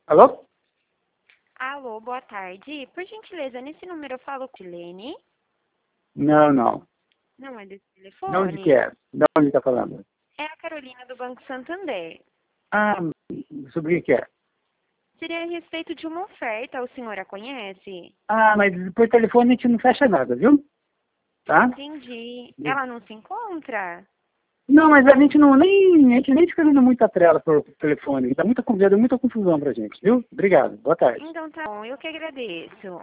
Alô? Alô, boa tarde. Por gentileza, nesse número eu falo com a Lene. Não, não. Não é desse De onde que telefone? é? De onde tá falando? É a Carolina do Banco Santander. Ah, sobre o que é? Seria a respeito de uma oferta, o senhor a conhece? Ah, mas por telefone a gente não fecha nada, viu? Tá? Entendi. Ela não se encontra? Não, mas a gente a gente nem fica dando muita trela por telefone. Dá muita confusão pra gente, viu? Obrigado. Boa tarde. Então tá bom, eu que agradeço.